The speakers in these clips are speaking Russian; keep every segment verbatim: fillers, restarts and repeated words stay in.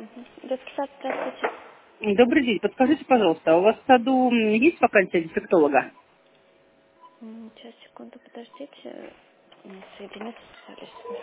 Детский сад, здравствуйте. Добрый день. Подскажите, пожалуйста, а у вас в саду есть вакансия дефектолога? М, Сейчас, секунду, подождите. М, Соединю с специалистом.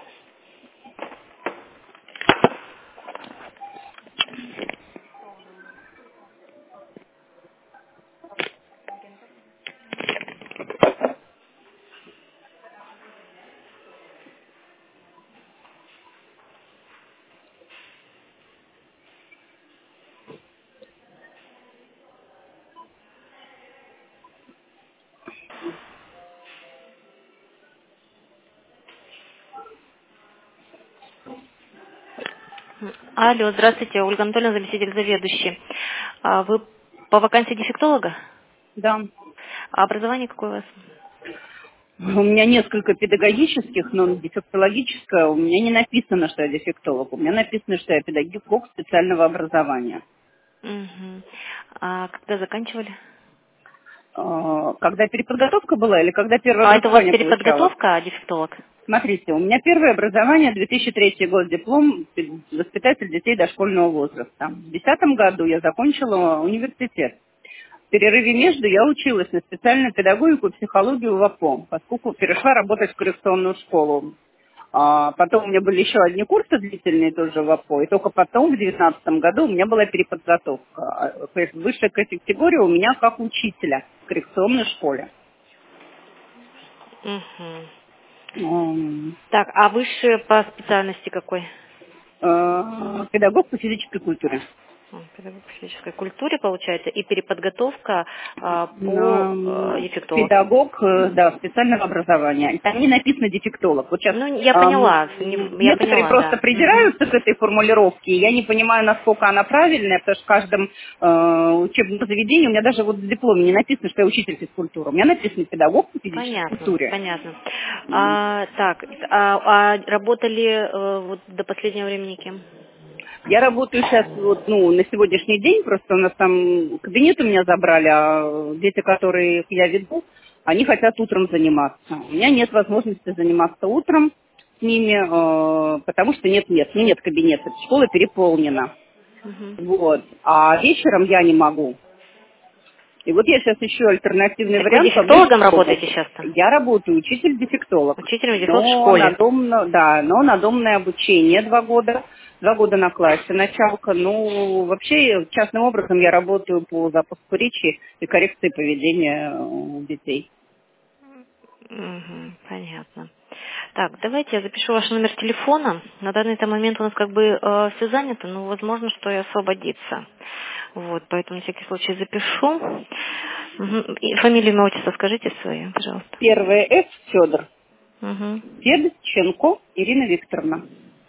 М, Алло, здравствуйте, Ольга Анатольевна, заместитель заведующий. А Вы по вакансии дефектолога? Да. А образование какое у вас? У меня несколько педагогических, но дефектологическое у меня не написано, что я дефектолог. У меня написано, что я педагог специального образования. Угу. А когда заканчивали? А, Когда переподготовка была или когда первое А это у вас образование получала? переподготовка, а дефектолог? Смотрите, у меня первое образование, две тысячи третий год, диплом, воспитатель детей дошкольного возраста. В две тысячи десятом году я закончила университет. В перерыве между я училась на специальную педагогику и психологию в АПО, поскольку перешла работать в коррекционную школу. А потом у меня были еще одни курсы длительные тоже в АПО, и только потом, в две тысячи девятнадцатом году, у меня была переподготовка. А, То есть высшая категория у меня как учителя в коррекционной школе. Угу. М, Так, а высшее по специальности какой? э, Педагог по физической культуре. М, Педагог по физической культуре, получается, и переподготовка а, по а, М, дефектолог. Педагог, э, да, специального образования. Там не написано дефектолог. Вот сейчас Ну, я ам, поняла, не- я некоторые поняла, просто да. Мгм. придираются к этой формулировке. Я не понимаю, насколько она правильная, потому что в каждом э, учебном заведении у меня даже вот в дипломе не написано, что я учитель физкультуры. У меня написано педагог по физической Понятно, культуре. понятно. А, так, а, а работали э, вот до последнего времени кем? Я работаю сейчас вот, ну, на сегодняшний день, просто у нас там кабинет у меня забрали, а дети, которых я веду, они хотят утром заниматься. У меня нет возможности заниматься утром с ними, э, потому что нет-нет, ну нет кабинета, школа переполнена. Мгм. Вот. А вечером я не могу. И вот я сейчас ищу альтернативный Так вы вариант поближе дефектологом к дому. работаете сейчас-то? Я работаю учитель-дефектолог, Учителем дефектолог в но на школе? домно, да, но на домное обучение два года, два года на классе началка. Ну, вообще, частным образом я работаю по запуску речи и коррекции поведения у детей. Мгм, понятно. Так, давайте я запишу ваш номер телефона. На данный момент у нас как бы все занято, но возможно, что и освободится. Вот, поэтому на всякий случай запишу. Мгм. И фамилию, имя, отчество скажите свое, пожалуйста. Первое F Федор. Мгм. Федченко Ирина Викторовна.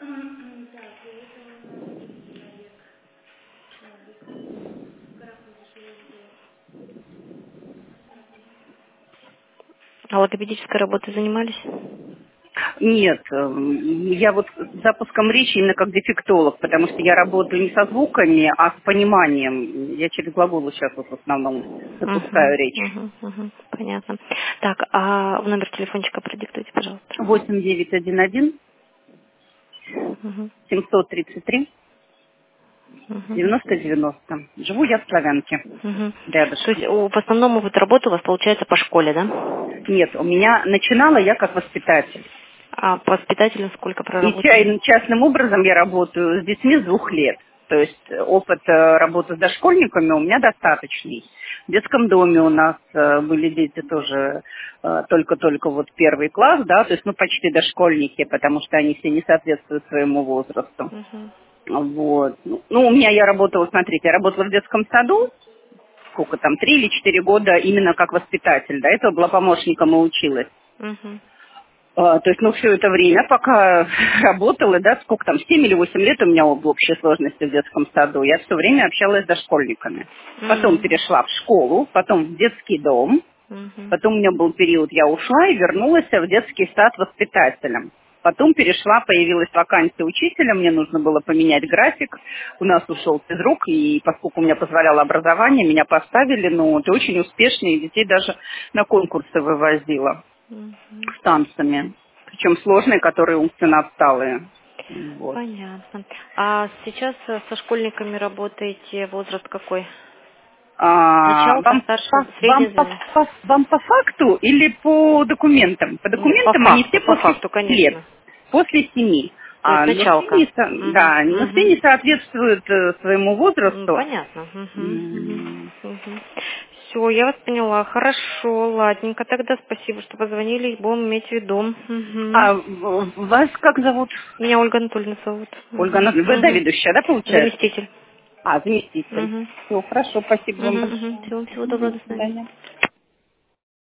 А логопедической работой занимались? Нет, эм, я вот с запуском речи именно как дефектолог, потому что я работаю не со звуками, а с пониманием. Я через глаголы сейчас вот в основном запускаю Угу, речь. угу, угу, понятно. Так, а номер телефончика продиктуйте, пожалуйста. восемь девять один один Угу, семьсот тридцать три угу, девяносто девяносто. Живу я в Славянке, угу. То есть рядышком. у- в основном вот работа у вас получается по школе, да? Нет, у меня начинала я как воспитатель. А по воспитателям сколько И ча- проработали? и частным образом я работаю с детьми с двух лет. То есть э, опыт э, работы с дошкольниками у меня достаточный. В детском доме у нас э, были дети тоже э, только-только вот первый класс, да, то есть ну почти дошкольники, потому что они все не соответствуют своему возрасту. Угу, Вот. Ну, ну, у меня я работала, смотрите, я работала в детском саду, сколько там, три или четыре года именно как воспитатель. До этого была помощником и училась. угу, А, То есть, ну, все это время, пока работала, да, сколько там, семь или восемь лет у меня в общей сложности в детском саду, я все время общалась с дошкольниками. Потом угу, перешла в школу, потом в детский дом, угу, потом у меня был период, я ушла и вернулась в детский сад воспитателем. Потом перешла, появилась вакансия учителя, мне нужно было поменять график, у нас ушел физрук, и поскольку у меня позволяло образование, меня поставили, ну, это очень успешно, и детей даже на конкурсы вывозила угу. с танцами, причем сложные, которые умственно отсталые. Вот. Понятно. А сейчас э, со школьниками работаете, возраст какой? А, Началка, вам, старший, по, вам, средний по, звено? по- вам по факту или по документам? По Нет, по документам они факту, все по после факту, семи лет. конечно. После семи. То есть А, но все началка. не, со- Угу, да, но все угу. не соответствуют э, своему М, возрасту. Понятно. М, Все, я вас поняла. Хорошо, ладненько. Тогда спасибо, что позвонили. Будем иметь в виду. Мгм. А в- вас как зовут? Меня Ольга Анатольевна зовут. Ольга Мгм. Анатольевна. Вы Мгм. заведующая, да, получается? Заместитель. А, заместитель. Угу. Все, хорошо, спасибо вам Угу, угу. большое. Всего, всего Мгм, доброго, до до свидания. свидания.